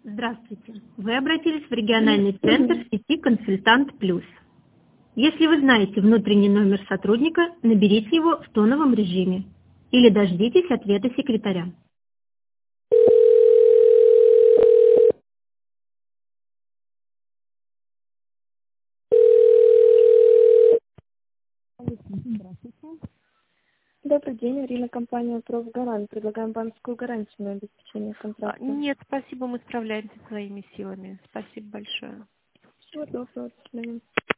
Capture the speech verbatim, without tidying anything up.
Здравствуйте. Вы обратились в региональный центр сети «Консультант Плюс». Если вы знаете внутренний номер сотрудника, наберите его в тоновом режиме или дождитесь ответа секретаря. Добрый день, Арина, компания «Профгарант». Предлагаем банковскую гарантию на обеспечение А, контракта. Нет, спасибо, мы справляемся своими силами. Спасибо большое. Всего доброго, до свидания.